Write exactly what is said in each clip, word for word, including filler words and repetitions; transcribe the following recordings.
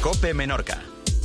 COPE Menorca.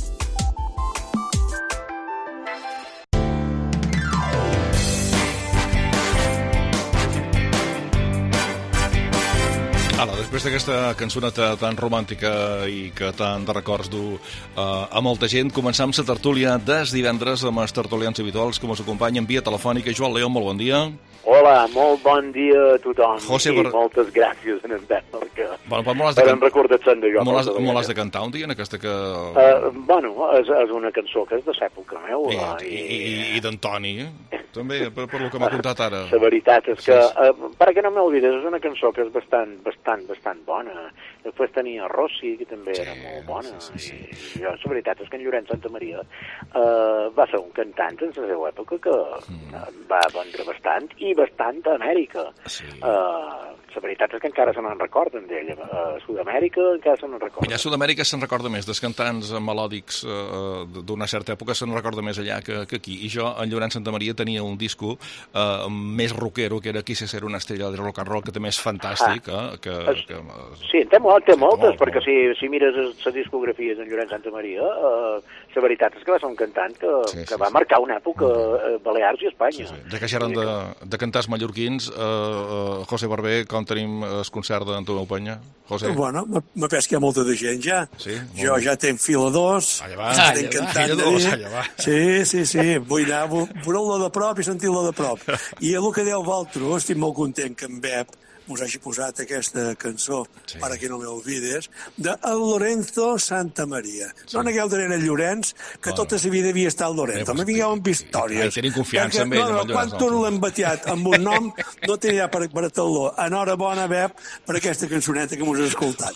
Ara, després d'aquesta cançoneta tan romàntica i que tant de records du eh, a molta gent, començam la tertúlia des divendres amb els tertulians habituals que ens acompanyen via telefònica. Joan León, molt bon dia. Hola, molt bon dia a tothom. José i Bar... moltes gràcies en Envers perquè bueno, però molt has de, can... de jo, molt has, molt has de cantar un dia en aquesta que... Uh, bueno, és, és una cançó que és de l'època meu. I, i, i, i d'Antoni, eh? També, per, per lo que m'ha contat ara. La veritat és que, uh, perquè no m'oblides, és una cançó que és bastant, bastant, bastant bona. Després tenia Rossi, que també sí, era molt bona. Sí, sí, sí. I jo, la veritat és que en Llorenç Santa Maria uh, va ser un cantant en la seva època que mm. va vendre bastant, i bastant a Amèrica. Sí. Uh, la veritat és que encara se n'en recorden d'ell. A Sud-amèrica encara se n'en recorden. Allà a Sud-amèrica se'n recorda més dels cantants melòdics uh, d'una certa època, se'n recorda més allà que, que aquí. I jo, en Llorenç Santa Maria, tenia un disco uh, més rockero, que era Quise ser una estrella de rock and roll, que també és fantàstic. Ah. Eh, que, es, que, sí, té, molt, té moltes, molt, perquè molt. Si, si mires les discografies d'en Llorenç Santa Maria, uh, la veritat és que va ser un cantant que, sí, que sí, va sí. marcar una època a uh, Balears i Espanya. Sí, sí. Ja que ja eren de, de cantants mallorquins, uh, uh, José Barber, com tenim el concert d'en Tomeu Penya? José? Bueno, me pes que hi ha molta de gent ja. Sí, jo ja tenc fila dos. Allà va, allà va, fila dos, allà va. Sí, sí, sí, vull anar, veure-la de prop i sentir-la de prop. I el que deu Valtro, estic molt content que en Bep us hagi posat aquesta cançó, sí. Para que no me olvides, de el Lorenzo Santa Maria. Sí. No negueu darrere el Llorenç, que bueno. Tota la vida havia estat el Lorenzo. Me vingueu amb històries. Ai, tenim confiança en ell. No, no, quan tu l'hem bateat amb un nom, no tenia per, per atal·lo. Enhorabona, Bep, per aquesta cançoneta que m'has escoltat.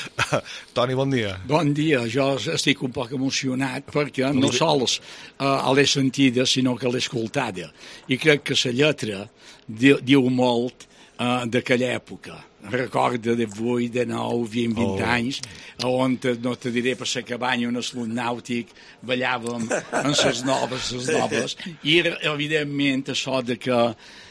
Toni, bon dia. Bon dia. Jo estic un poc emocionat perquè no sols uh, l'he sentida, sinó que l'he escoltada. I crec que la lletra diu, diu molt Uh, d'aquella època. Recorda de vuit, de nou, vint, vint oh. anys, on, te, no te diré, per la cabanya, un eslut nàutic, ballàvem en les noves, les noves, i evidentment això de que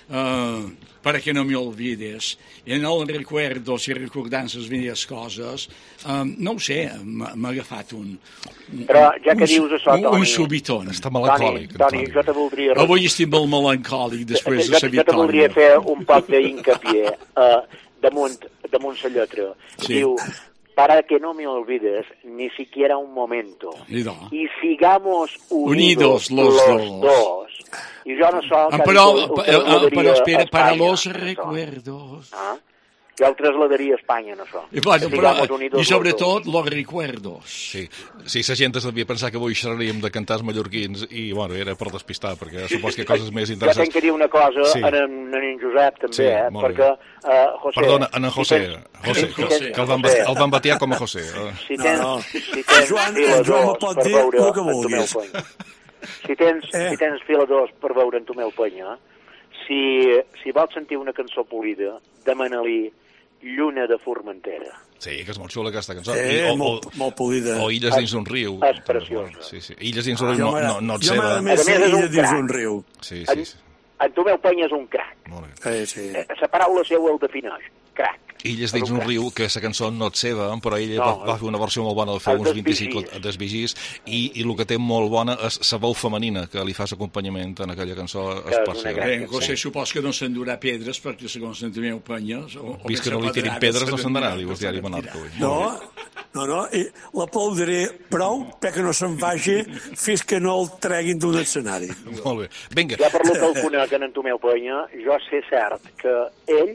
uh, para que no me olvides, en el recuerdo, si recordant les velles coses, um, no ho sé, m'ha agafat un... un Però ja que un, dius això, un, Toni... Un subitón. Està melancòlic. Toni, Toni, jo te voldria... Avui estic molt melancòlic després jo, de la victòria. Jo te voldria fer un poc d'incapié uh, damunt, damunt la lletra. Sí. Diu... Para que no me olvides ni siquiera un momento. Y, no. y sigamos unidos, unidos los, los dos. dos. Y yo no so... Ah, però, però, però espera, Espanya, para los recuerdos. Ah? Jo el trasladaria a Espanya, no so. I, bueno, però, i sobretot los, los recuerdos. Sí, sí, la gent es devia pensar que avui xerraríem de cantants mallorquins i, bueno, era per despistar, perquè supos que coses més interessants... Jo tinc que dir una cosa sí. en, en, en en Josep, també, sí, eh? Perquè... Uh, José, Perdona, en en José, si tens, José, si José, José que el van, José. el van batear com a José. Si tens, no, no. Si tens Joan, fila Joan dos pot per dir veure el que en Tomeu Penya, si tens, eh. si tens fila dos per veure en Tomeu Penya, si, si vols sentir una cançó polida, demana-li Lluna de Formentera. Sí, que és molt xula aquesta cançó. Sí, I, o, molt, molt polida. O Illes dins un riu. És preciosa. Sí, sí. Illes dins un riu no, no, no et jo seva. Jo m'agrada més Illes dins un riu. Sí, sí, sí. En, en Tomeu Penya és un crac. Molt bé. Eh, sí. La paraula seva el defineix. Crac. Illes dins un riu, que la cançó no et seva, però ell no, va, va fer una versió molt bona de fer uns vint-i-cinc desvigis, i, i el que té molt bona és la veu femenina que li fa l'acompanyament en aquella cançó especial. Bé, José, supos que no s'endurà pedres, perquè segons en Tomeu Penya... Vist que no li tirin pedres, no s'endarà, diu el diari Menorca. No, no, no, l'aplaudiré prou perquè no se'n vagi fins que no el treguin d'un escenari. Molt bé, vinga. Ja per lo que el conec en Tomeu Penya, jo sé cert que ell,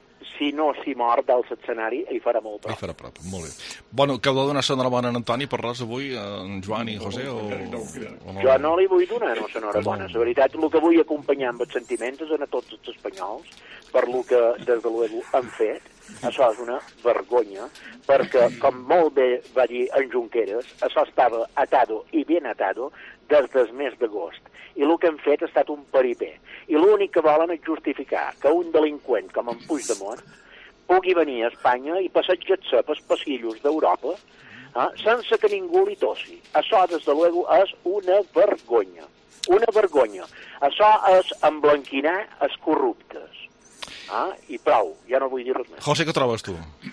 si no s'hi mor del escenari, hi farà molt prop. Hi farà prop, molt bé. Bueno, que heu de donar l'enhorabona a en Antoni per res avui, en Joan i José? O... No, o no? Jo no li vull donar no l'enhorabona. La veritat, el que vull acompanyar amb els sentiments és a tots els espanyols, per lo que, des de l'U E B U, han fet. Això és una vergonya, perquè, com molt bé va dir en Junqueras, això estava atado i ben atado des del mes d'agost. I el que han fet ha estat un paripé. I l'únic que volen és justificar que un delinqüent com en Puigdemont pugui venir a Espanya i passejar-se pels passillos d'Europa eh, sense que ningú li tossi. Això, des de l'U E B U, és una vergonya. Una vergonya. Això és emblanquinar els corruptes. Ah, i prou, ja no vull dir res més. José, què trobes tu?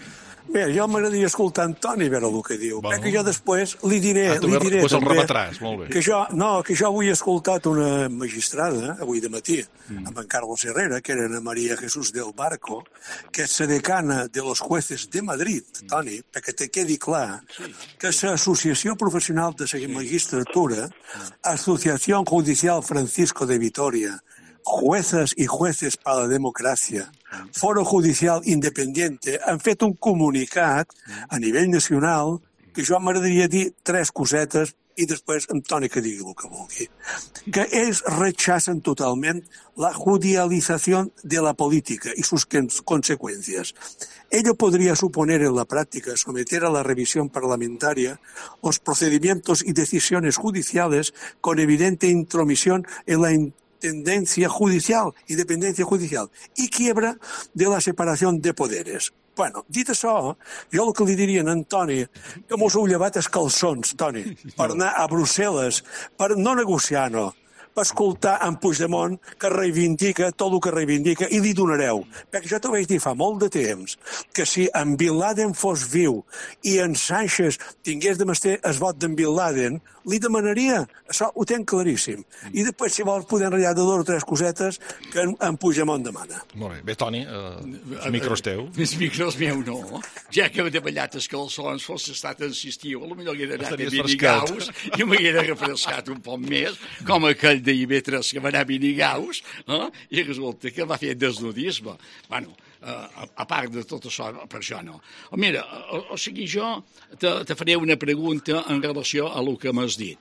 Bé, jo m'agradaria escoltar Antoni, a veure el que diu. Bueno. Perquè jo després li diré, Ah, tu li ve- diré pues el també rebatràs, molt bé. que jo, no, que jo avui he escoltat una magistrada, avui de matí, Mm. amb en Carlos Herrera, que era Ana María Jesús del Barco, que és la decana de los jueces de Madrid, Mm. Toni, perquè te quedi clar que l'Associació Professional de la Magistratura, Asociación Judicial Francisco de Vitoria, Juezas y Jueces para la Democracia, Foro Judicial Independiente, han fet un comunicat a nivell nacional que jo m'agradaria dir tres cosetes i després Antoni que digui el que vulgui. Que ells rechazan totalment la judicialización de la política y sus consecuencias. Ello podría suponer en la práctica someter a la revisión parlamentaria los procedimientos y decisiones judiciales con evidente intromisión en la tendencia judicial, independencia judicial i quiebra de la separació de poderes. Bueno, dit això, jo el que li diria a Antoni, que mos heu llevat els calçons, Toni, per anar a Brussel·les, per no negociar, no, per escoltar en Puigdemont que reivindica tot el que reivindica i li donareu. Perquè jo t'ho vaig dir fa molt de temps, que si en Bin Laden fos viu i en Sánchez tingués de mestre el vot d'en Bin Laden, li demanaria. Això ho tenc claríssim. I després, si vols, podem ratllar de dues o tres cosetes que en, en Puigdemont demana. Molt bé. Bé, Toni, eh, el micro és teu. El micro és meu, no. Ja que he ballat els calçons, fos estat insistiu, potser hauria anat a Vinigaus i m'haguera refrescat un poc més, com aquell d'I B tres que va anar a Vinigaus, eh? I resulta que va fer desnudisme. Bueno, uh, a part de tot això, per això no. O mira, o, o sigui, jo te, te faré una pregunta en relació a el que m'has dit.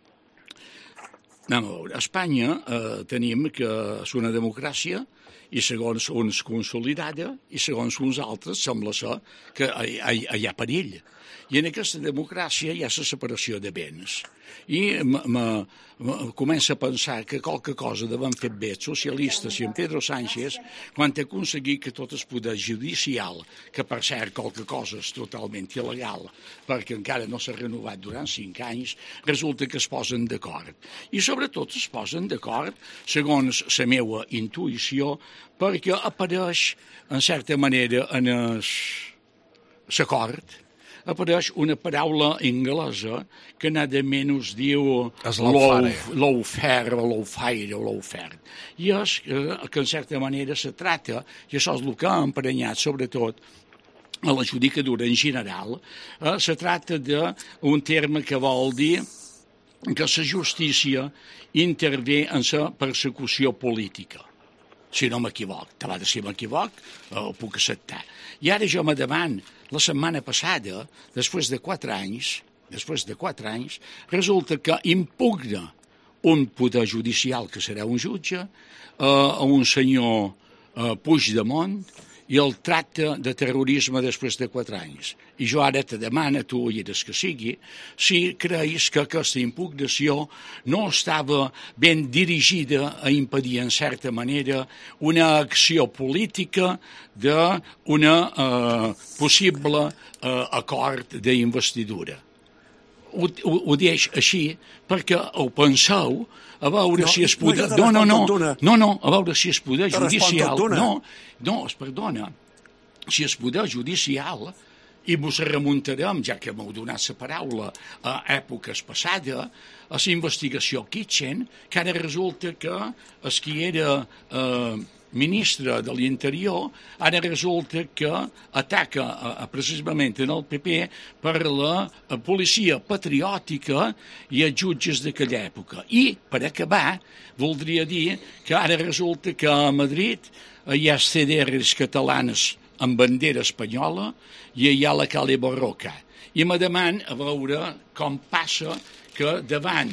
Anem a veure, a Espanya eh, tenim que és una democràcia i segons uns consolidada i segons uns altres sembla ser que hi, hi, hi ha perill. I en aquesta democràcia hi ha la separació de béns. I comença a pensar que qualque cosa devem fer bé els socialistes i en Pedro Sánchez quan ha aconseguit que tot el poder judicial, que per cert qualque cosa és totalment il·legal perquè encara no s'ha renovat durant cinc anys, resulta que es posen d'acord. I sobretot es posen d'acord, segons la meva intuïció, perquè apareix, en certa manera, en l'acord, apareix una paraula anglesa que nada menys diu lawfare o lawfare o lawfare. I és que, en certa manera, se trata, i això és el que ha emprenyat, sobretot, a la judicadura en general, eh, se trata d'un terme que vol dir que la justícia intervé en la persecució política. Si no m'equivoc, te va de si m'equivoc, eh, ho puc acceptar. I ara jo me deman, la setmana passada, després de quatre anys, després de quatre anys, resulta que impugna un poder judicial, que serà un jutge, eh, a un senyor eh, Puigdemont, i el tracta de terrorisme després de quatre anys. I jo ara te demano, tu i eres que sigui, si creus que aquesta impugnació no estava ben dirigida a impedir, en certa manera, una acció política d'una eh, possible eh, acord d'investidura. Ho, ho, ho deix així perquè ho penseu a veure no, si es poder... No, no, no, no, no, a veure si es poder judicial... No, no, es perdona, si es poder judicial, i mos remuntarem, ja que m'heu donat la paraula, a èpoques passades, a la investigació Kitchen, que ara resulta que el qui era eh, ministre de l'Interior, ara resulta que ataca eh, precisament en el P P per la eh, policia patriòtica i els jutges d'aquella època. I, per acabar, voldria dir que ara resulta que a Madrid hi ha C D Rs catalanes amb bandera espanyola i hi ha la Cale Barroca. I me deman a veure com passa que davant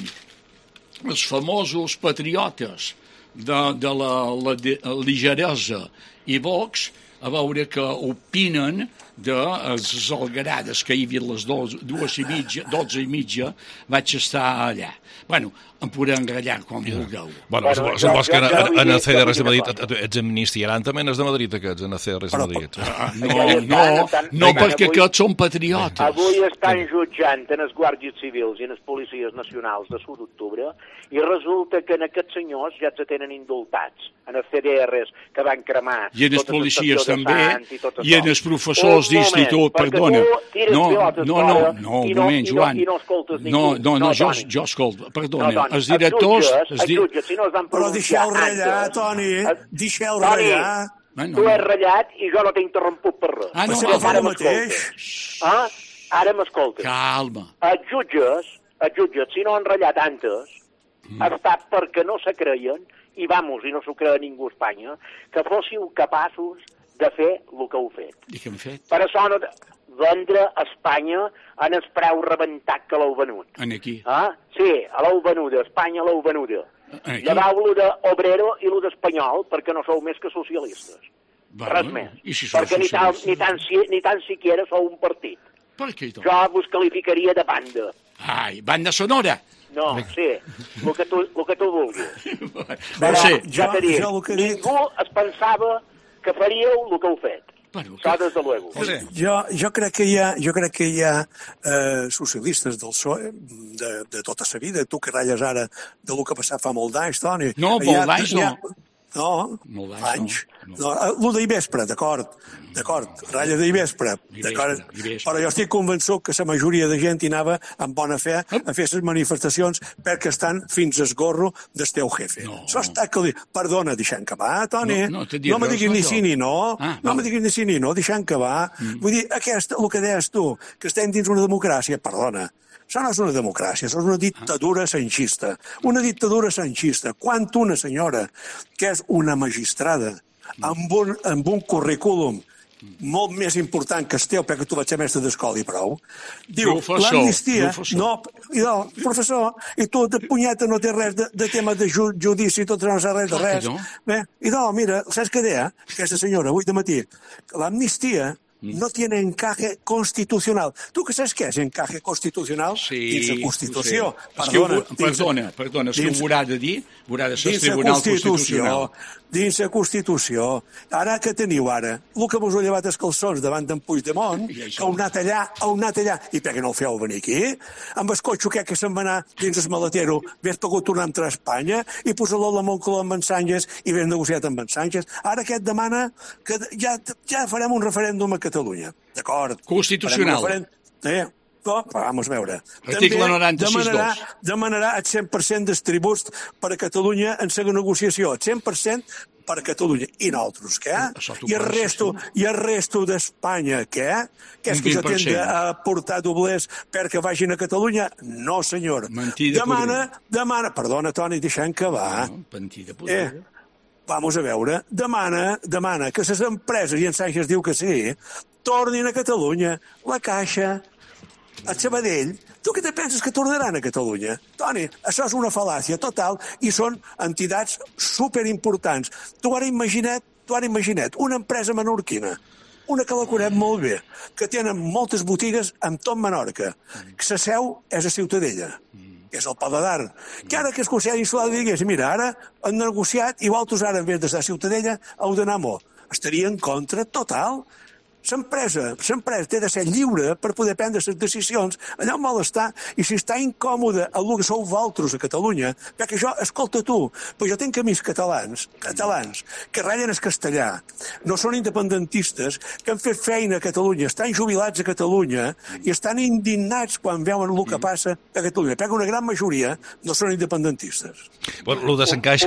els famosos patriotes de, de la, la, de, la ligeresa i Vox, a veure que opinen de les algarades que hi havia les dos, dues i mitja, dotze i mitja, vaig estar allà. Bueno, em podrem engrallar com yeah. vulgueu. Bueno, bueno suposo que en el C D Rs de Madrid ets amnistiaran també els de Madrid, aquests, en el C D Rs de Madrid. No, no, no, perquè aquests són patriotes. Avui estan jutjant en els guàrdies civils i en els policies nacionals de l'u d'octubre i resulta que en aquests senyors ja se tenen indultats en els C D Rs que van cremar i en els policies també, i en els professors d'institut, perdona. No, no, no, no, un moment, Joan. I no escoltes ningú. No, no, no, jo, jo escolto, perdona. Els directors... Els jutges, si no es van Però deixeu ratllar, Toni, deixeu ratllar. Tu has ratllat i jo no t'he interromput per res. Ah, no, ara mateix. Ah, ara m'escoltes. Calma. Els jutges, els jutges, si no han ratllat antes, ha estat perquè no se creien, i vamos, i no s'ho creia ningú a Espanya, que fóssiu capaços de fer el que heu fet. I què hem fet? Per això no... vendre a Espanya en el preu rebentat que l'heu venut. En aquí? Ah? Sí, a l'heu venuda, a Espanya l'heu venuda. Llevau-lo d'Obrero i lo d'Espanyol, perquè no sou més que socialistes. Bueno, res més. I si sou perquè ni tan, ni, tan, ni tan siquiera sou un partit. Per què? Doncs? Jo vos qualificaria de banda. Ai, banda sonora. No, sí, el que tu, el que tu vulguis. No sé. Ja t'he dit, jo, jo ningú es pensava que faríeu el que heu fet. Bueno, Això des de luego. Jo, jo crec que hi ha, jo crec que hi ha eh, socialistes del P S O E de, de tota sa vida. Tu que ratlles ara de lo que ha passat fa molt d'anys, Toni. No, molt d'anys no. No, molt anys. No. No, lo d'Ivespre, d'acord, d'acord, ratlla d'Ivespre, d'acord, però jo estic convençut que la majoria de gent hi anava amb bona fe a fer les manifestacions perquè estan fins a esgorro del teu jefe. No. Això està que li... Perdona, deixant que va, Toni. No, no, no me diguis ni sí ni no. Ah, no me diguis ni sí ni no, deixant que va. Mm. Vull dir, aquest, el que deies tu, que estem dins una democràcia, perdona, això no és una democràcia, això és una dictadura sanxista. Una dictadura sanxista. Quan una senyora, que és una magistrada, amb un, amb un currículum molt més important que el teu, perquè tu vaig ser mestre d'escola i prou, diu, l'amnistia... No, no, professor, i tu de punyeta no té res de, de tema de ju, judici, tot no saps res de res. Bé, i no, mira, saps què deia aquesta senyora avui de matí? L'amnistia no tiene encaje constitucional. Tu que saps què és encaje constitucional? Sí, dins la Constitució. Sí. Perdona, es que, perdona, perdona, és que ho haurà de dir, haurà de ser el Tribunal Constitucional. Dins la Constitució. Ara que teniu ara? El que vos heu llevat els calçons davant d'en Puigdemont, que heu anat allà, heu anat allà, i per què no el feu venir aquí? Amb el cotxe que, que se'n va anar dins el maletero, haver pogut tornar a entrar a Espanya i posar-lo a la Moncloa amb en Sánchez i haver negociat amb en Sánchez. Ara aquest demana que ja, ja farem un referèndum a Catalunya. D'acord. Constitucional. Eh? No, vamos a veure. Article noranta-sis dos. Demanarà, demanarà el cent per cent dels tributs per a Catalunya en la negociació. El cent per cent per a Catalunya. I nosaltres, què? I el resto, i el resto d'Espanya, què? Que és que jo tende a portar doblers perquè vagin a Catalunya? No, senyor. Mentida demana, demana... Perdona, Toni, deixant que va. No, mentida podrida. Eh, vamos a veure. Demana, demana que les empreses, i en Sánchez diu que sí, tornin a Catalunya. La Caixa, a Sabadell, tu què te penses que tornaran a Catalunya? Toni, això és una fal·làcia total i són entitats superimportants. Tu ara imagina't, tu ara imagina't una empresa menorquina, una que la conec molt bé, que tenen moltes botigues amb tot Menorca, que la seu és a Ciutadella, és el Paladar, que ara que el Consell Insular digués, mira, ara han negociat i vosaltres ara, en vez d'estar a Ciutadella, heu d'anar a Mo. Estaria en contra total. L'empresa, l'empresa té de ser lliure per poder prendre les decisions allà on vol estar, i si està incòmode el que sou vosaltres a Catalunya, perquè jo, escolta tu, però jo tenc amics catalans, catalans, que ratllen el castellà, no són independentistes, que han fet feina a Catalunya, estan jubilats a Catalunya i estan indignats quan veuen el que passa a Catalunya, perquè una gran majoria no són independentistes. Bueno, lo de s'encaix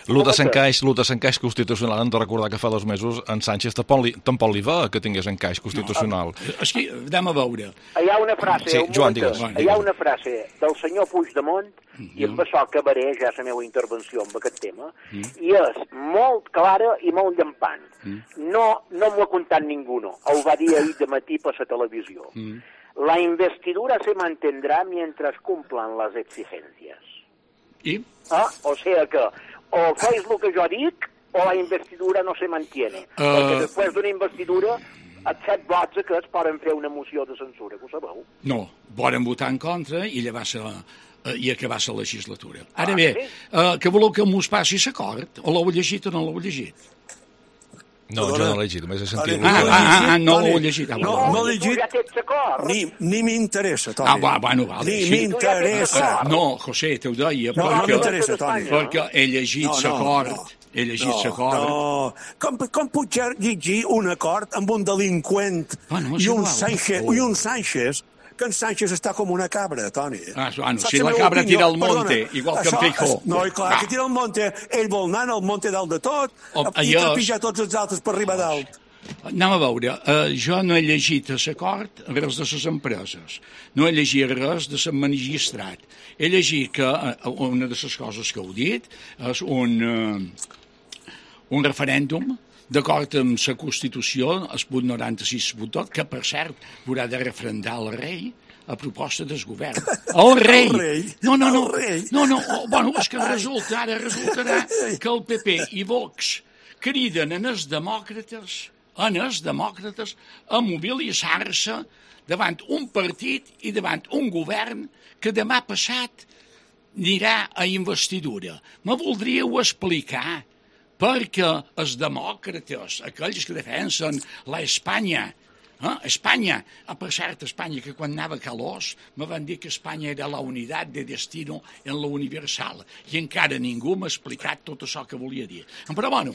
constitucional, hem de recordar que fa dos mesos en Sánchez tampoc li va que tingués encaix constitucional. No, és que anem a veure. Hi ha una frase, sí, un Joan, moment, digues. Hi ha una frase del senyor Puigdemont, mm-hmm. i amb això acabaré ja la meva intervenció amb aquest tema, mm-hmm. i és molt clara i molt llampant. Mm-hmm. No, no m'ho ha contat ningú, no. Ho va dir ahir de matí per la televisió. Mm-hmm. La investidura se mantendrá mientras cumplan las exigencias. I? Ah, o sea que o feis el que jo dic o la investidura no se mantiene. Uh... Perquè després d'una investidura els set vots que es poden fer una moció de censura, que ho sabeu? No, volen votar en contra i llevar-se uh, i acabar la legislatura. Ara ah, bé, sí? uh, que voleu que m'us passi l'acord? O l'heu llegit o no l'heu llegit? No, jo no l'he llegit, només he sentit... Ah, ah, ah, ah no l'heu llegit. No, no l'he llegit, ni, ni m'interessa, Toni. Ah, va, bueno, vale. Ni m'interessa. No, José, t'ho deia, no, perquè, no m'interessa, Toni. perquè he llegit l'acord. No, no. he llegit l'acord. No, com, com puc llegir un acord amb un delinqüent bueno, i, un igual. Sánchez, Oh. i un Sánchez, que en Sánchez està com una cabra, Toni. Ah, bueno, Saps si la meva cabra opinió? tira al monte, Perdona, igual que en això Feijó. és- No, i clar, Ah. que tira al monte, ell vol anar al monte dalt de tot Oh, i allò- trepitjar tots els altres per arribar dalt. Anem a veure, uh, jo no he llegit l'acord res de les empreses, no he llegit res de l'administrat. He llegit que uh, una de les coses que heu dit és un, uh, un referèndum d'acord amb la Constitució, el punt noranta-sis punt dos, que per cert haurà de refrendar el rei a proposta del govern. El rei! El rei. No, no, no. El rei. No, no, oh, bueno, és que resulta, ara resultarà que el P P i Vox criden en els demòcrates, en els demòcrates, a mobilitzar-se davant un partit i davant un govern que demà passat anirà a investidura. Me voldríeu explicar perquè els demòcrates, aquells que defensen l'Espanya, eh? Espanya, a per cert, Espanya, que quan anava a Calós me van dir que Espanya era la unitat de destino en la universal, i encara ningú m'ha explicat tot això que volia dir. Però, bueno,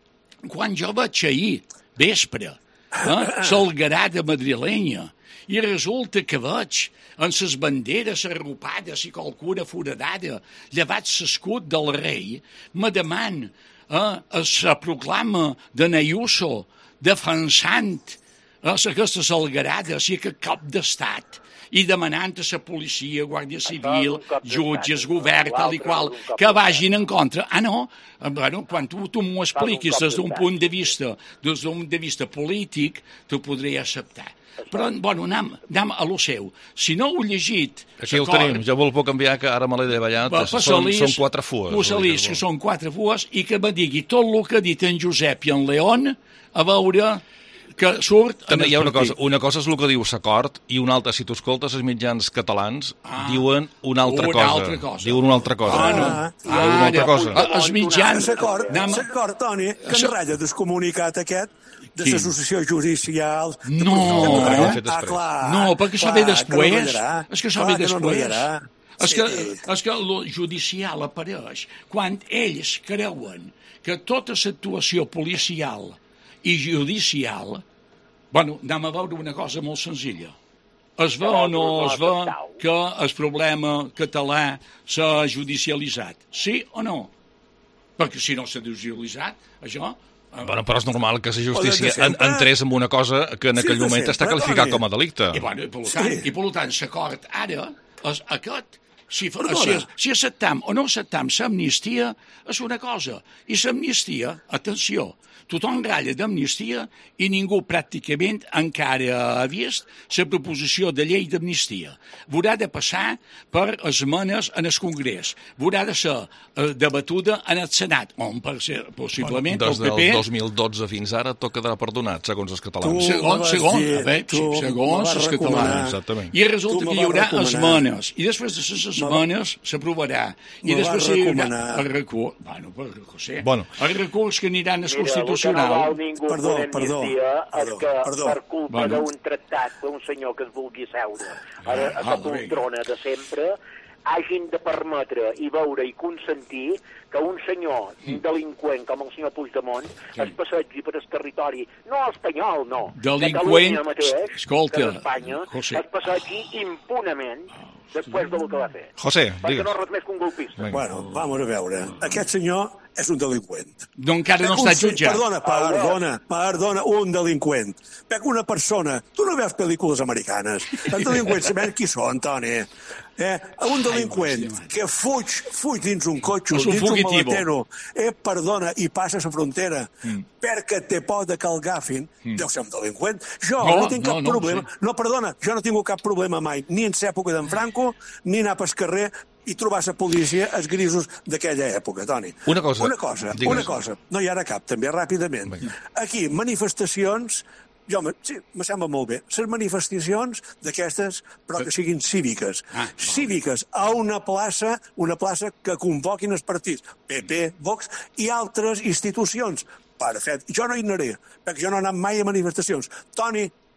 quan jo vaig ahir, vespre, eh, l'algarada madrilenya, i resulta que veig en les banderes arropades i qualcuna foradada, llevat l'escut del rei, me deman eh, la proclama de Nayuso defensant eh, aquestes algarades i aquest cop d'estat i demanant a la policia, Guàrdia Civil, jutges, govern, tal i qual, que vagin en contra. Ah, no? Bueno, quan tu, tu m'ho expliquis des d'un punt de vista, des d'un punt de vista polític, t'ho podré acceptar. Però, bueno, anem, anem a lo seu. Si no ho he llegit... Aquí el tenim, jo vol puc canviar, que ara me l'he davallat, són, són quatre fues. Possalís, que són quatre fues, i que me digui tot el que ha dit en Josep i en León, a veure que surt... També hi ha una cosa, una cosa és el que diu l'acord i una altra, si tu escoltes els mitjans catalans, ah, diuen una altra, una cosa. altra cosa. Diuen una altra cosa. Ah, no. Ah, una altra cosa. Ah, els mitjans... L'acord, Anem- l'acord, Toni, que Això- enratlla del comunicat aquest de Quin? l'associació judicial... de No. Professor de Torrent. Ah, fet Ah, després. clar. No, perquè això ve clar, després. que no enratllarà. És que això Clar ve que no després. enratllarà. És que, Sí. és que el judicial apareix quan ells creuen que tota l'actuació policial i judicial... Bueno, anem a veure una cosa molt senzilla. Es ve o no es ve que el problema català s'ha judicialitzat? Sí o no? Perquè si no s'ha judicialitzat, això... eh, Bueno, però és normal que la O justícia des de en, sempre. entrés en una cosa que en Sí, aquell de moment sempre, està qualificat Toni. com a delicte. I, bueno, i, per tant, Sí. i per tant, l'acord ara és aquest. Si, fa- Perdona. si, si acceptam o no acceptam l'amnistia, és una cosa. I l'amnistia, atenció, tothom ratlla d'amnistia i ningú pràcticament encara ha vist la proposició de llei d'amnistia. Haurà de passar per esmenes en el Congrés. Haurà de ser eh, debatuda en el Senat, on per ser, possiblement Des el P P... del dos mil dotze fins ara tot quedarà perdonat, segons els Tu catalans. Segons, me vas segons, dir, a veure, tu me segons vas els recomanar. catalans. Exactament. I resulta Tu me que hi haurà vas recomanar. esmenes, i després de les esmenes s'aprovarà. I Me després vas hi haurà recomanar. el recurs, bueno, per José, Bueno. el recurs que aniran al Mira, el que no Constitucional. val ningú Perdó, per perdó, amnistia és perdó, que perdó. per culpa Bueno. d'un tractat d'un senyor que es vulgui seure a, la- a Ah, la poltrona de sempre hagin de permetre i veure i consentir que un senyor un delinqüent com el senyor Puigdemont Sí. es passegi per el territori, no espanyol, no, Delinqüent, Catalunya mateix, escolta, que és Espanya, José. es passegi impunament després del que va fer. José, Perquè digues. no és res més que un golpista. Vinga. Bueno, vamos a veure. Aquest senyor és un delinqüent. No, encara no Un està se- jutjat. Perdona, perdona, perdona, un delinqüent. Perquè una persona... Tu no veus pel·lícules americanes. Els delinqüents sabem qui són, Toni. Eh? Un delinqüent Ai, que fuig, fuig dins un cotxe, És un dins un fugitivo. maletero, eh, perdona, i passa la frontera Mm. perquè té por de que el agafin, deu ser un delinqüent. Jo No, no, tinc no, cap no ho problema. sé. No, perdona, jo no tinc cap problema mai, ni en l'època d'en Franco, ni anar pel carrer i trobar la policia els grisos d'aquella època, Toni. Una cosa, Una cosa, digues. una cosa. No hi ha ara cap, també, ràpidament. Vinga. Aquí, manifestacions... Jo, me- sí, me sembla molt bé. Les manifestacions d'aquestes, però que siguin cíviques. Ah, val. Cíviques a una plaça, una plaça que convoquin els partits, P P, Vox i altres institucions. Perfecte. Jo no hi anaré, perquè jo no he anat mai a manifestacions. Toni,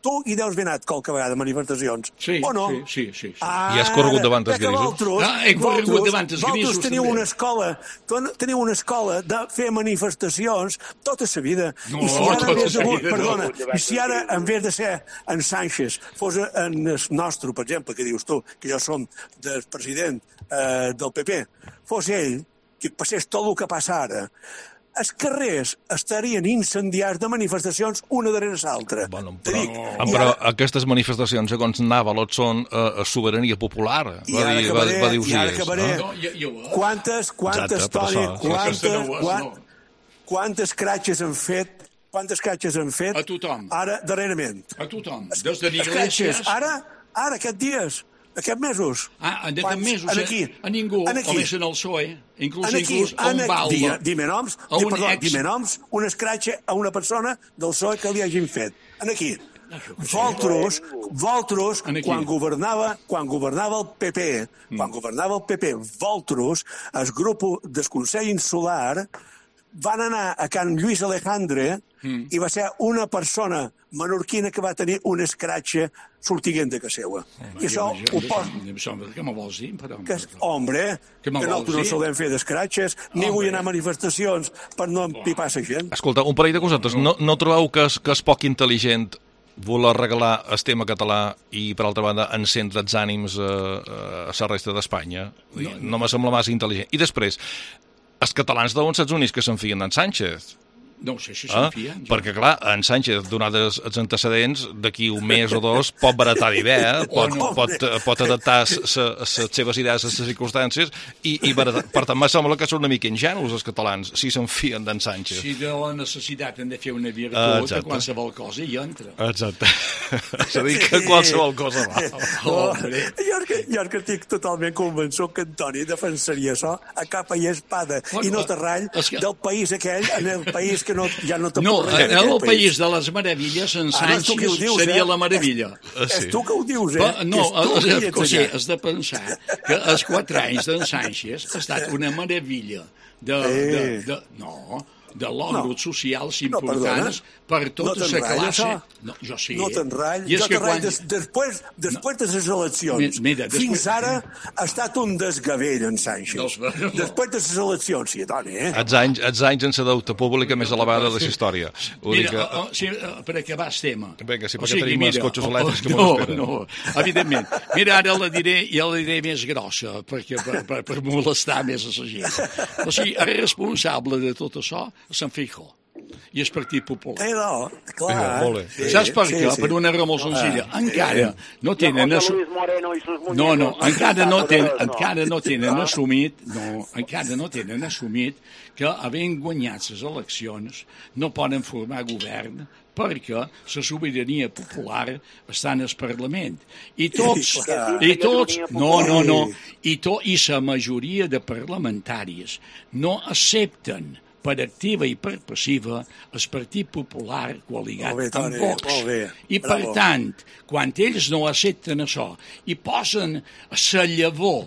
tu hi deus haver anat qualque vegada a manifestacions, sí, o no? Sí, sí, sí. sí. Ah, I has corregut davant els grisos? Vosaltres, Ah, he corregut davant els grisos, vosaltres teniu també. una escola, teniu una escola de fer manifestacions tota la vida. No, I si ara, tota en vez de, sa vida, perdona, no. i si ara, en vez de ser en Sánchez, fos en el nostre, per exemple, que dius tu, que jo som del president eh, del P P, fos ell, que passés tot el que passa ara, els carrers estarien incendiats de manifestacions una darrere l'altra. Bueno, Te però, dic, no. i però ara- aquestes manifestacions, segons Nàvalot, són uh, sobirania popular. I Va ara dir, acabaré, va, va dir i ara Usies, acabaré. no? No, jo, jo, eh? Quantes, quantes, Exacte, per Toni, això. quantes, Aquesta no ho és, quan- no. quantes cratxes han fet, quantes cratxes han fet A tothom. ara, darrerament. A tothom. Des de Les cratxes, Iglesias... ara, ara, aquests dies, aquests mesos. Ah, de Quants? cap mesos, En eh? aquí. A ningú, En aquí. o més en el P S O E, inclús, En aquí, inclús a en un aquí, Balma. dime, dime noms, A di, un perdó, ex- dime noms, un escratxe a una persona del P S O E que li hagin fet. En aquí. Vosaltres, vosaltres, En aquí. quan governava, quan governava el P P, Mm. quan governava el P P, vosaltres, el grup del Consell Insular, van anar a Can Lluís Alejandre Mm. i va ser una persona menorquina que va tenir un escratxe sortint de casa seva. I això ho posa... Què me vols dir? Però, Que, és- hombre, Què que me no, vols no dir? solem fer d'escratxes, ni vull anar a manifestacions per no empipar la gent. Escolta, un parell de cosetes. No, no trobeu que és, que és poc intel·ligent voler regalar el tema català i, per altra banda, encendre els ànims a, a la resta d'Espanya? No, no me sembla massa intel·ligent. I després, els catalans deuen ser els únics que se'n fien d'en Sánchez. No ho sé si Eh? se'n fien. Perquè, clar, en Sánchez, donats els antecedents, d'aquí un mes o dos pot baratar d'idea, pot, no. pot, pot adaptar les seves idees a les circumstàncies i, i baratar. Per tant, me sembla que són una mica ingenus els catalans, si se'n fien d'en Sánchez. Si de la necessitat hem de fer una Ah, virtut, exacte. a qualsevol cosa hi entra. Exacte. És a dir, que qualsevol cosa va. Oh, Hombre. jo, és que, jo és que estic totalment convençut que Antoni defensaria això a capa i espada Bueno, i no terrall és que- del país aquell, en el país que no, ja no te No, pot res en d'aquell el país de les meravelles, en Ah, no, és tu qui ho Sánchez dius, seria eh? la meravella. Ah, És sí. tu que ho dius, eh? Però, no, és tu qui has, ets José, allà. has de pensar que els quatre anys d'en Sánchez ha estat una meravella de, de, de, no, de logros No. socials No, importants per tota no la t'enratll, classe. això. No, jo sí. No t'enratll. I és Jo que t'enratll quan... des, després, després de les eleccions. Mi- mira, després- Fins ara ha estat un desgavell, en Sánchez. Doncs, no. Després de les eleccions, sí, Toni, eh? Els anys, els anys en la deuta pública més elevada de la història. Vull dir Mira, que... oh, oh, sí, eh, per acabar el tema. Vinga, sí, perquè tenim els cotxes elèctrics que no, mos esperen. No, evidentment. Mira, ara la diré, ja la diré més grossa, perquè, per, per, per molestar més a la gent. O sigui, el responsable de tot això és en Feijó i el Partit Popular. Eh, no, clar. Vinga, molt bé. Sí, Saps per sí, què? sí. Per una raó molt senzilla. Encara no I tenen... José assu- Luis Moreno i sus muñecos. No, no, encara no, ten, no. encara no tenen assumit, no, encara no tenen assumit que, havent guanyat les eleccions, no poden formar govern perquè la sobirania popular està en el Parlament. I tots, Sí, clar. i tots, no, no, no, Sí. i, to, i la majoria de parlamentaris no accepten per activa i per passiva el Partit Popular coaligat Molt bé, Toni, amb Vox. molt bé. I per Bravo. tant, quan ells no accepten això i posen la llavor,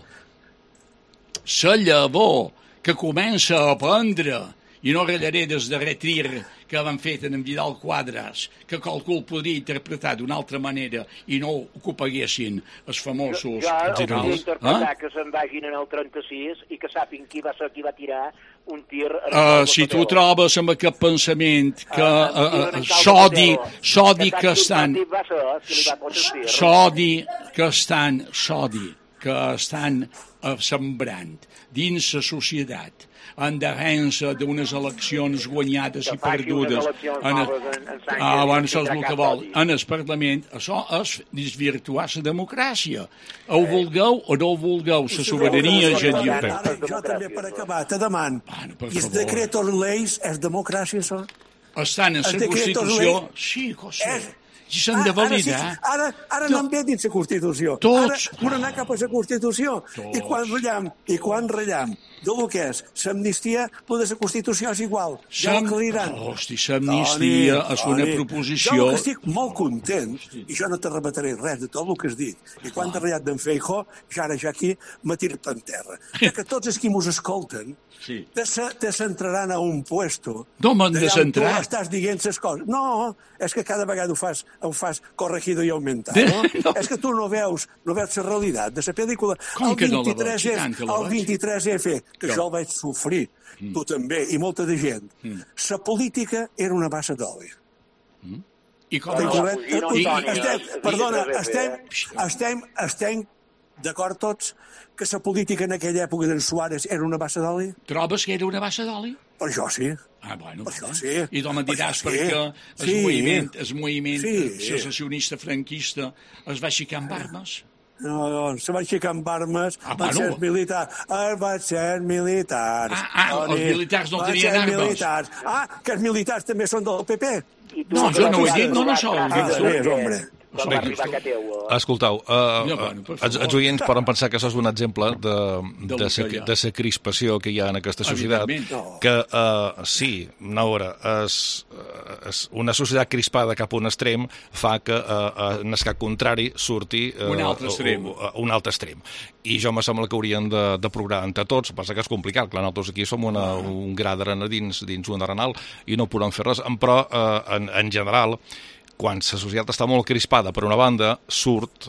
la llavor que comença a aprendre, i no ratllaré des de retir que van fet en Vidal Quadras, que qualcú podria interpretar d'una altra manera i no ocupaguessin els famosos... Jo el Girals. podria interpretar Eh? que se'n vagin en el trenta-sis i que sàpiguen qui va ser qui va tirar un tir... en Uh, el si tu Bocatero. trobes amb aquest pensament que Ah, uh, diuen uh, en Calvo sodi, Bocatero. sodi saps que quin estan... partit va ser, qui li va posar el tir? Sodi que estan, sodi que estan eh, sembrant dins la societat en defensa d'unes eleccions guanyades Que i faci unes perdudes eleccions en, noves en- en Sánchez ah, i bueno, no això és tindrà el cap que vol odi. en el Parlament. Això és desvirtuar la democràcia. Ho vulgueu o no ho vulgueu, la sobirania no, gent no, i ho no, té. no, Ara, jo també, per acabar, te deman. Bueno, per I els favor. decretos lleis és democràcia, això? Estan en Els la decretos Constitució, llei- sí, José, És- i s'han de Ah, ara sí, validar. Ara, ara no en ve dins la Constitució. Tots. Ara volem anar cap a la Constitució. Tots. I quan rellam, i quan rellam de lo que és l'amnistia, lo de la Constitució és igual. Ja ho Sam- aclariran. Hosti, l'amnistia és una Toni, proposició... Jo el que estic molt content, i jo no te repetiré res de tot el que has dit, i quan t'he ratllat d'en Feijó, ja ara ja aquí me tiro per terra. Ja que tots els qui mos escolten Sí. te, se- te centraran a un puesto. No m'han de d'allà on centrar. Tu estàs dient les coses. No, és que cada vegada ho fas em fas corregido i aumentat, no? no? És que tu no veus, no veus la realitat de la pel·lícula. Com el que no la veig? vint-i-tres F, Tant que la el veig. vint-i-tres F, que jo el vaig sofrir, mm. tu també, i molta de gent. Mm. La política era una bassa d'oli. Mm. I com... No, No, i no, I, Toni, estem, el perdona, vint-i-tres F, estem, estem, estem d'acord tots que la política en aquella època d'en Suárez era una bassa d'oli? Trobes que era una bassa d'oli? Per això sí. Ah, bueno, Per això vale. sí. I tu me'n diràs Per això sí. perquè el Sí. moviment, el moviment Sí. secessionista franquista es va aixecar amb armes. No, no, se va aixecar amb armes, Ah, van bueno. ser militars, es van ser militars. Ah, ah, els Toni, militars no van tenien ser armes. Militars. Ah, que els militars també són del P P. I tu No, com jo no ho he vas dit, no, no, trobar això ho Franco dic tu. Sargent, hombre. Com va arribar a casa teva? Escolteu, uh, Ja, bueno, per els, favor. els oients poden pensar que això és un exemple de, Del de, que sa, hi ha. de sa crispació que hi ha en aquesta societat, Evidentment. No. que uh, sí, una hora, és, és una societat crispada cap a un extrem fa que uh, en el cas contrari surti uh, Un altre extrem. Uh, uh, un altre extrem. I jo me sembla que haurien de, de programar entre tots, passa que és complicat, clar, nosaltres aquí som una, un gra d'arena dins, dins un arenal i no podem fer res, però uh, en, en general quan la societat està molt crispada per una banda, surt,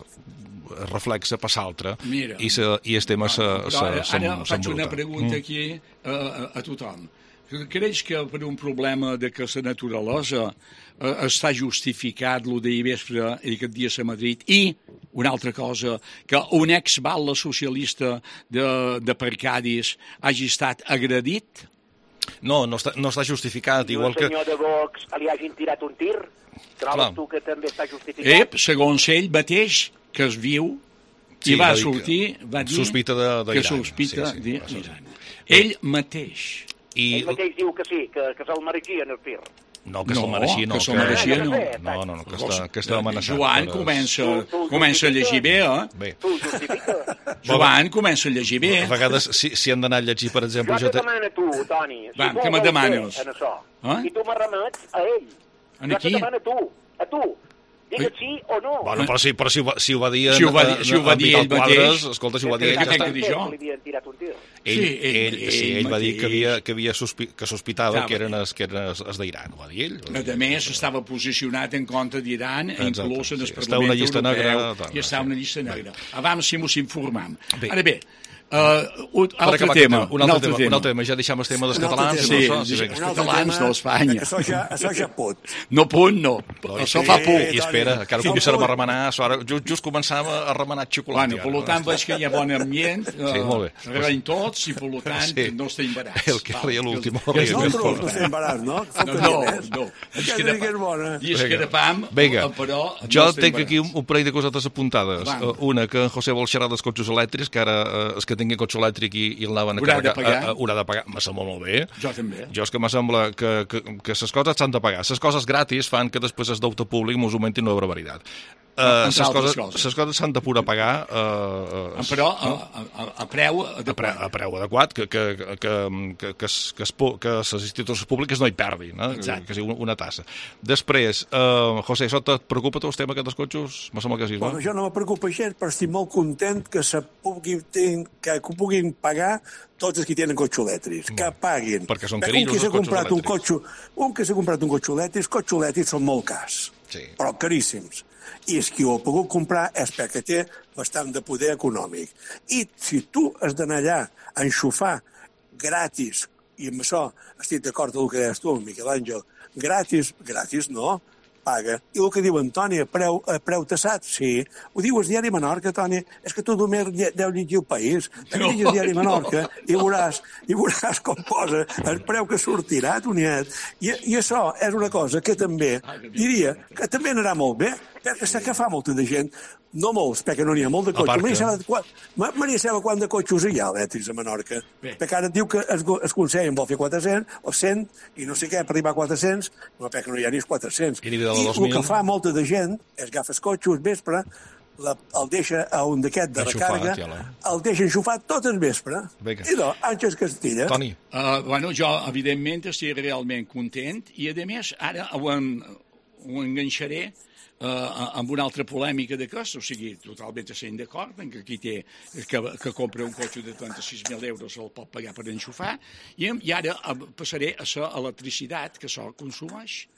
es reflexa per l'altra, Mira. i, se, i el tema se, Però se, ara, se, ara faig una s'embruta. pregunta aquí a, a, a tothom. Creix que per un problema de que la naturalesa eh, està justificat lo d'ahir vespre i aquest dia a Madrid i una altra cosa, que un ex-batle socialista de, de Percadis hagi estat agredit? No, no està, no està justificat, I igual un que... senyor de Vox li hagin tirat un tir? Trobes Clar. tu que també està justificat? Ep, segons ell mateix, que es viu, Sí, i va va dir que sortir, va dir sospita de- de que Iran. sospita Sí, sí, va ser- d'Iran. Ell mateix. I... Ell mateix diu que sí, que, que se'l mereixien el tir. No, que No, se'l mereixia, no. que se'l mereixia, no. No, no, no, que està, que està amenaçat. Joan per- comença, Tu- tu comença a llegir bé, eh? Bé, Tu ho justifica. Joan comença a llegir bé. a vegades, si, si han d'anar a llegir, per exemple... Jo jo te te... demano a tu, Toni. Si Va, tu què me vols demanes? fer En això, Eh? i tu me remets a ell. En Jo aquí? te demano a tu, a tu. Digue'm sí o no. Bueno, però si, però si, ho va- si ho va dir... Si ho va en- dir- si ho va en dir Vital ell mateix, Quadres, escolta, si ho va dir ell, què ja tinc està. que dir jo? Li havien tirat un tir. Ell, Sí, ell, ell- sí, ell ell va dir que mateix. havia, que havia sospi, que sospitava Clar, que eren els, que eren els, els d'Iran, ho va dir ell. A més, estava posicionat en contra d'Iran, Exacte, inclús en el sí. Està Parlament una llista Europeu, negra, tal, i està sí. una llista negra. Abans si mos informam. Bé. Ara bé, uh, un Per altre acabar tema, aquest un altre, tema, un altre tema, ja deixem el tema dels Un altre catalans. tema. no, Sí, això, sí, vinga. Un altre catalans tema, d'Espanya. que Això ja, això ja pot. No punt, no. Això fa por. I espera, que ara Sí, començarem sí. a remenar, això ara just, just començàvem a remenar xocolata. Bueno, per tant, veig que hi ha bon ambient, Sí, molt bé. arreglen tots, i per tant, Sí. no està embaràs. El que reia l'últim, Que és reia molt l'últim. Nosaltres no estem barats, no? No, no, no. Aquesta sí que és bona. Llisca de pam, Vinga, però jo no estem tinc aquí un, barats. un parell de cosetes apuntades. Va. Uh, una, que en José vol xerrar dels cotxes elèctrics, que ara uh, els que tinguin cotxe elèctric i, i el anaven a Haurà de carregar, pagar. uh, uh, haurà de pagar. Me sembla molt bé. Jo també. Jo és que me sembla que, que, que les coses s'han de pagar. Les coses gratis fan que després el deute públic mos augmenti una barbaritat. Uh, Entre les altres coses, coses. les coses s'han de poder pagar uh, uh, Però a, a, a preu a, pre, adequat. a preu adequat, que, que, que, que, que, que, es- que, es, pu- que les institucions públiques no hi perdin, eh? Exacte. Que sigui una tassa. Després, uh, José, això et preocupa tu el tema aquests cotxos? Me sembla que sí, no? Bueno, jo no me preocupa gens, però estic molt content que se pugui, ten- que ho puguin pagar tots els que tenen cotxe elèctrics, que paguin. perquè són Perquè carillos un que s'ha els cotxes comprat un elèctrics. cotxe, un que s'ha comprat un cotxe elèctric, els cotxes elèctrics són molt cars, Sí. però caríssims. I els que ho ha pogut comprar és perquè té bastant de poder econòmic. I si tu has d'anar allà a enxufar gratis, i amb això estic d'acord amb el que deies tu, Miquel Àngel, gratis, gratis no, paga. I el que diu Antoni, a preu, a preu tassat, sí. Ho diu el diari Menorca, Toni, és que tu només lle- deu llegir el País. També llegir el diari Menorca i veuràs, i veuràs com posa el preu que sortirà, Toniet. I, I això és una cosa que també, diria, que també anirà molt bé, perquè sé que fa molta de gent, no molts, perquè no n'hi ha molt de A part cotxes. que- Maria Saba, quan, Ma- Maria Saba, quant de cotxes hi ha elèctrics a Menorca? Bé. Perquè ara et diu que es, es consellen vol fer quatre-cents o cent i no sé què per arribar a quatre-cents, no, perquè no hi ha ni els quatre-cents. I nivell de I dos el mil. que fa molta de gent és agafa el cotxe al vespre, la, el deixa a un d'aquest de Enxufat, recàrrega, ja la- el deixa enxufat tot el vespre. Vinga. I doncs, Àngels Castilla. Toni, Uh, bueno, jo, evidentment, estic realment content i, a més, ara ho, en, ho enganxaré uh, amb una altra polèmica d'aquesta, o sigui, totalment estem d'acord en que qui té, que, que compra un cotxe de trenta-sis mil euros el pot pagar per enxufar, i, i ara eh, passaré a la electricitat que això consumeix.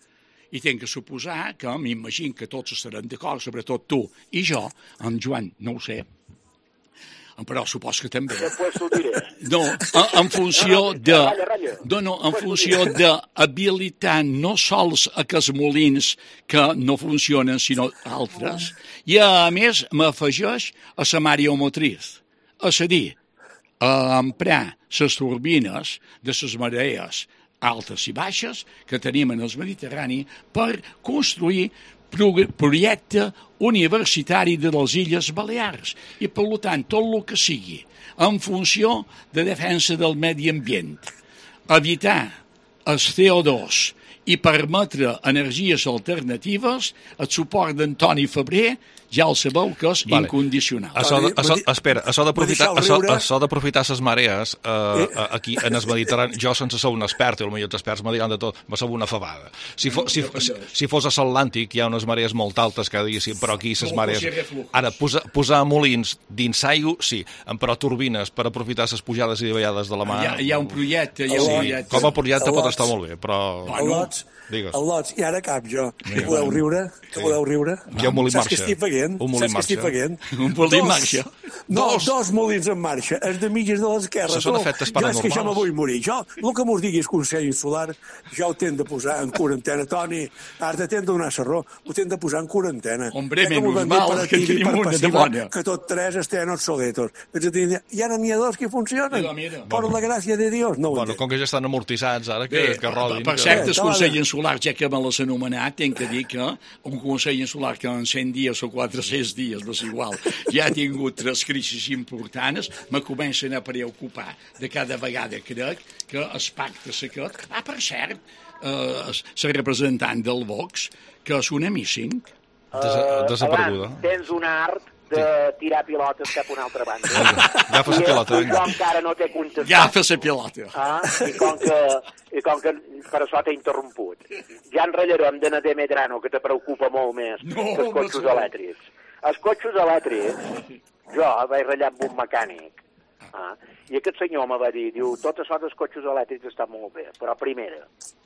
I tinc que suposar que m'imagino que tots estaran d'acord, sobretot tu i jo, en Joan, no ho sé, però supos que també. Després t'ho diré. No, en, en funció de... No, no, en funció d'habilitar no sols aquests molins que no funcionen, sinó altres, i a més m'afegeix a la mareomotriz. És a dir, a emprar les turbines de les marees altes i baixes que tenim en el Mediterrani per construir projecte universitari de les Illes Balears i, per tant, tot el que sigui en funció de defensa del medi ambient, evitar el C O dos i permetre energies alternatives, el suport d'Antoni Febrer ja el sabeu que és vale. Incondicional. Això de, això, espera, això d'aprofitar això, això d'aprofitar les marees eh, aquí en el Mediterrani, jo sense ser un expert, i potser els experts me diran de tot, me sap una fabada. Si, fo, si, si, si fos a l'Atlàntic hi ha unes marees molt altes cada dia, sí, però aquí les marees... Ara, posar, posar molins dins aigua, sí, però turbines per aprofitar les pujades i davallades de la mà... Hi ha, hi ha un projecte, hi ha un projecte. Com a projecte pot estar molt bé, però... Bueno, Digues. El Lots, i ara cap jo. Que podeu riure? Que podeu riure? Hi ha un molí en marxa. Saps què estic fent? Un molí en marxa. Un molí en marxa. No, dos. dos molins en marxa. Els de mitges de l'esquerra. Això són efectes paranormals. Jo és que jo me vull morir. Jo, el que mos diguis Consell Insular, jo ho tens de posar en quarantena. Toni, ara t'hem de donar serró. Ho tens de posar en quarantena. Hombre, menys mal que tenim una de bona. Que tots tres estem obsoletos. I ara n'hi ha dos que funcionen. Per la gràcia de Dios. No bueno, com que ja estan amortitzats ara, que, que rodin. Per cert, el Consell Insular, ja que me l'has anomenat, tinc que dir que un Consell Insular que en cent dies o quatre-cents dies, no és igual, ja ha tingut tres crisis importants, me comencen a preocupar. De cada vegada crec que els pactes aquest... Ah, per cert, eh, la representant del Vox, que és una missing. Uh, Desapareguda. Abans, tens un art de tirar pilotes cap a una altra banda. Agafa la pilota, vinga. I jo encara no t'he contestat. Agafa la pilota. Ah, i, com que, I com que per això t'he interromput. Ja enratllarem de Nader Medrano, que te preocupa molt més no, que els cotxes no elèctrics. Els cotxes elèctrics, jo vaig ratllar amb un mecànic, ah, i aquest senyor me va dir, diu, tot això dels cotxes elèctrics està molt bé, però primera,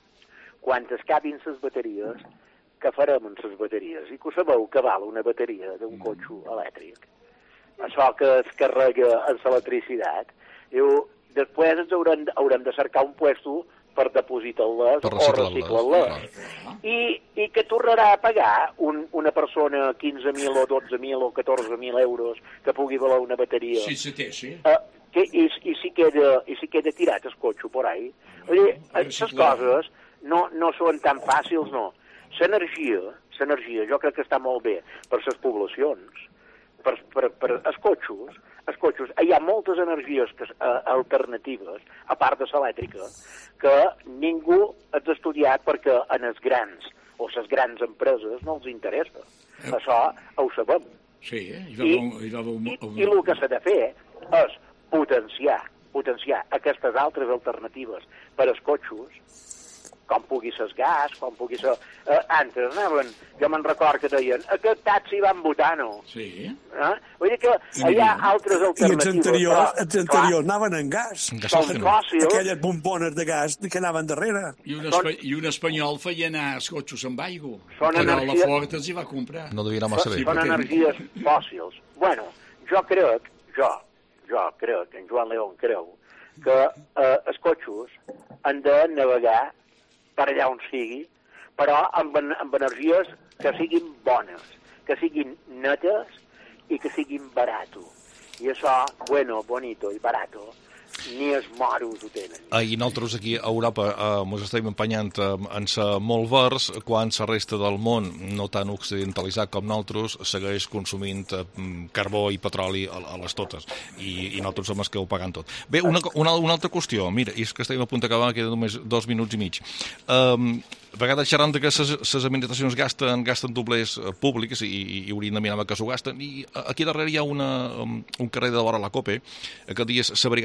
quan es acabin les bateries, que farem amb les bateries? I que sabeu que val una bateria d'un cotxe elèctric? Això que es carrega amb l'electricitat. Diu, després ens haurem, haurem de cercar un puesto per depositar-les o reciclar-les. I, I que tornarà a pagar un, una persona quinze mil o dotze mil o catorze mil euros que pugui valer una bateria. Sí, sí, té, sí. Uh, que, i, i, si queda, I si queda tirat el cotxe por ahí. Oye, aquestes coses no, no són tan fàcils, no. L'energia, l'energia, jo crec que està molt bé per les poblacions, per, per, per els cotxes, els cotxes, hi ha moltes energies que, uh, alternatives, a part de l'elèctrica, que ningú ha estudiat perquè en els grans o les grans empreses no els interessa. Eh. Això ho sabem. Sí, hi va I, un, hi va un, i, i el que s'ha de fer és potenciar, potenciar aquestes altres alternatives per als cotxes, com pugui ser el gas, com pugui ser... Eh, antes anaven, jo me'n record que deien, aquest taxi va amb butano. Sí. Eh? Vull dir que hi ha altres alternatives. I els anteriors, però, els anteriors clar, anaven en gas. Són fòssils. Aquelles bombones de gas que anaven darrere. I un, espa I un espanyol feia anar els cotxes amb aigua. Són però energies... la Ford els hi va comprar. No devia anar massa bé. Són energies fòssils. Bueno, jo crec, jo, jo crec, en Joan León creu, que eh, els cotxes han de navegar per allà on sigui, però amb, amb energies que siguin bones, que siguin netes i que siguin barato. I això, bueno, bonito i barato, ni els moros ho tenen. Ah, I nosaltres aquí a Europa eh, ens estem empenyant eh, en ser molt verds, quan la resta del món, no tan occidentalitzat com nosaltres, segueix consumint eh, carbó i petroli a, a les totes. I, i nosaltres som els que ho paguen tot. Bé, una, una, una altra qüestió, mira, és que estem a punt d'acabar, queda només dos minuts i mig. Um, a vegades xerrant que les administracions gasten, gasten doblers uh, públics i, i, i haurien de mirar que s'ho gasten, i aquí darrere hi ha una, um, un carrer de vora la Cope, que dius la brigada municipal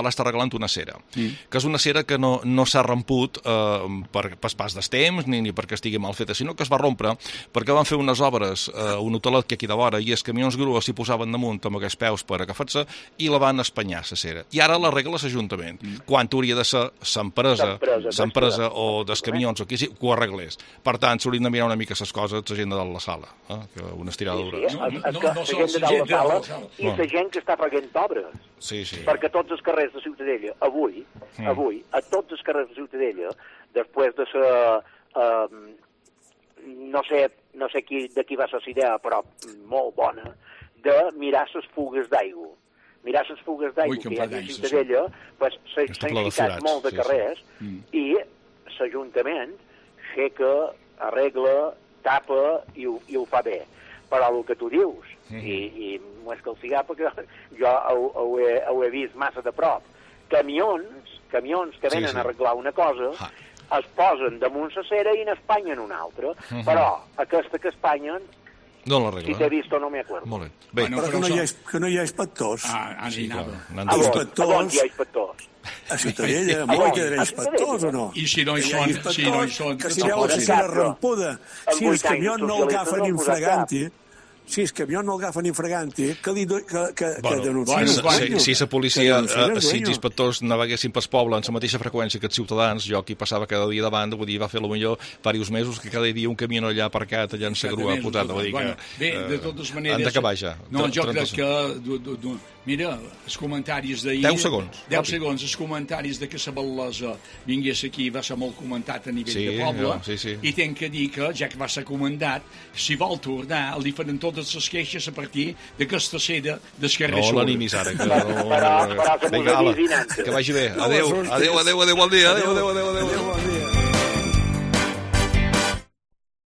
municipal està arreglant una cera, mm. que és una cera que no, no s'ha romput eh, per, per pas dels temps ni, ni perquè estigui mal feta, sinó que es va rompre perquè van fer unes obres a eh, un hotelet que aquí de vora i els camions grua s'hi posaven damunt amb aquests peus per agafar-se i la van espanyar, la cera. I ara l'arregla l'Ajuntament, mm. quan hauria de ser l'empresa, l'empresa o dels camions o qui sigui, que ho arreglés. Per tant, s'haurien de mirar una mica les coses la gent de dalt la sala, eh? que una estiradura. Sí, sí, no, no, no, no, la gent de dalt la sala i la gent que està fent obres. Sí, sí. Perquè tots els carrers de Ciutadella, avui, mm. avui, a tots els carrers de Ciutadella, després de ser, eh, no sé, no sé qui, de qui va ser la idea, però molt bona, de mirar les fugues d'aigua. Mirar les fugues d'aigua que hi ha a Ciutadella, pues, s'ha ficat molt de carrers sí, sí. i l'Ajuntament aixeca, arregla, tapa i ho, i ho fa bé. Però el que tu dius, mm. i, i m'ho és que el cigar perquè jo ho, ho, he, ho he vist massa de prop, camions, camions que venen sí, sí. a arreglar una cosa, ah. es posen damunt la cera i n'espanyen una altra, mm-hmm. però aquesta que espanyen, no l'arregla. Si t'he vist o no m'hi acuerdo. Molt bé. bé. Bueno, però, però que, no hi ha, que no hi ha inspectors. Ah, ah sí, clar. A on hi ha inspectors? A Ciutadella, molt hi ha inspectors o no? I si no hi són, si no hi són... Que si veuen la cera rampuda, si el camió no l'agafen infraganti, si el camió no l'agafen infraganti, que, li do, que, que, bueno, que denuncien bueno, el si, si la policia, eh, si els inspectors naveguessin pel poble en la mateixa freqüència que els ciutadans, jo aquí passava cada dia davant, vull dir, va fer potser diversos mesos que cada dia un camió allà aparcat, allà en la grua posat, vull dir que... Bé, de totes maneres... Han d'acabar ja. No, jo crec que... Mira, els comentaris d'ahir... deu segons. deu segons, els comentaris de que la Bel·losa vingués aquí va ser molt comentat a nivell sí, de poble, jo, sí, sí. i tenc que dir que, ja que va ser comandat, si vol tornar, li faran totes les queixes a partir d'aquesta seda d'Esquerra Sur. No l'animis ara, que no... Però, però, Vinga, ala, que vagi bé. Adéu, adéu, adéu, adéu, bon dia. Adéu, adéu, adéu, adéu.